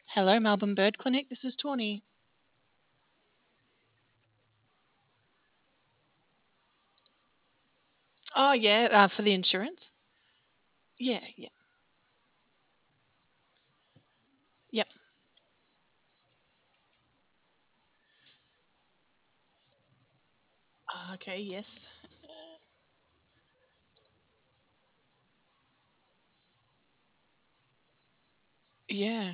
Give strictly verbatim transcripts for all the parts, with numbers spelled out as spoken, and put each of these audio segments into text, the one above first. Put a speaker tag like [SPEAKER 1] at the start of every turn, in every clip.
[SPEAKER 1] Hello, Melbourne Bird Clinic. This is Tawny. Oh, yeah, uh, for the insurance? Yeah, yeah, yep. Ah, okay, yes. Yeah,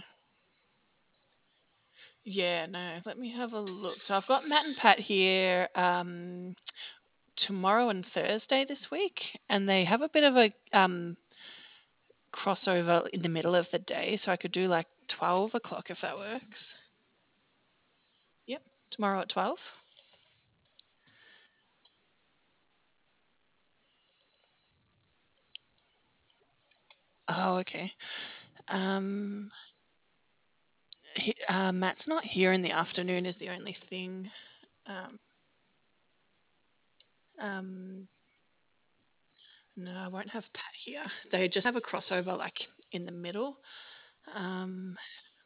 [SPEAKER 1] yeah, no, let me have a look. So I've got Matt and Pat here um, tomorrow and Thursday this week, and they have a bit of a um, crossover in the middle of the day. So I could do like twelve o'clock if that works. Yep, tomorrow at twelve. Oh, okay. Um, he, uh, Matt's not here in the afternoon, is the only thing. Um, um, No, I won't have Pat here. They just have a crossover like in the middle. Um,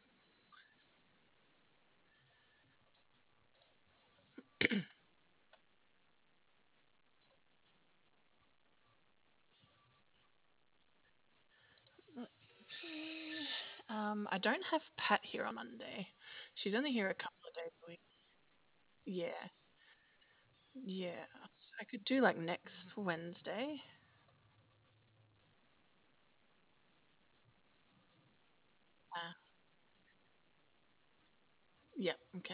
[SPEAKER 1] um, I don't have Pat here on Monday. She's only here a couple of days a week. Yeah, yeah. So I could do like next Wednesday. Uh, yeah, okay.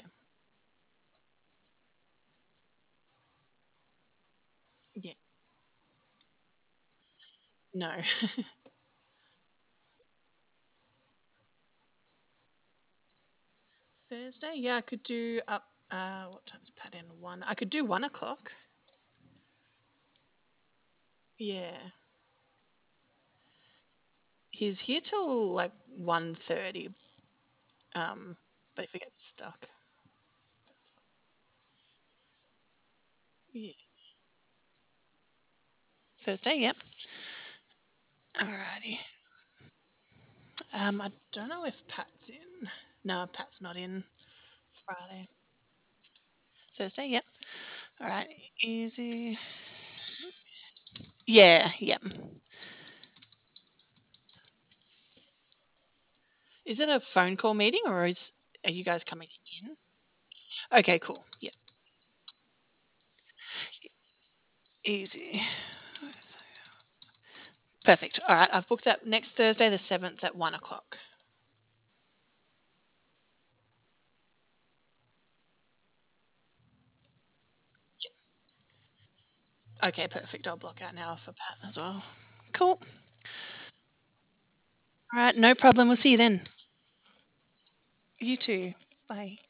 [SPEAKER 1] Yeah, no. Thursday, yeah, I could do up. Uh, what time's Pat in? One. I could do one o'clock. Yeah, he's here till like one thirty. Um, but if he gets stuck, yeah. Thursday, yep. Alrighty. Um, I don't know if Pat's in. No, Pat's not in Friday. Thursday, yep. All right, easy. Yeah, yep. Is it a phone call meeting or is are you guys coming in? Okay, cool. Yep, easy. Perfect. All right, I've booked that next Thursday, the seventh at one o'clock. Okay, perfect. I'll block out an hour for Pat as well. Cool. All right, no problem. We'll see you then. You too. Bye.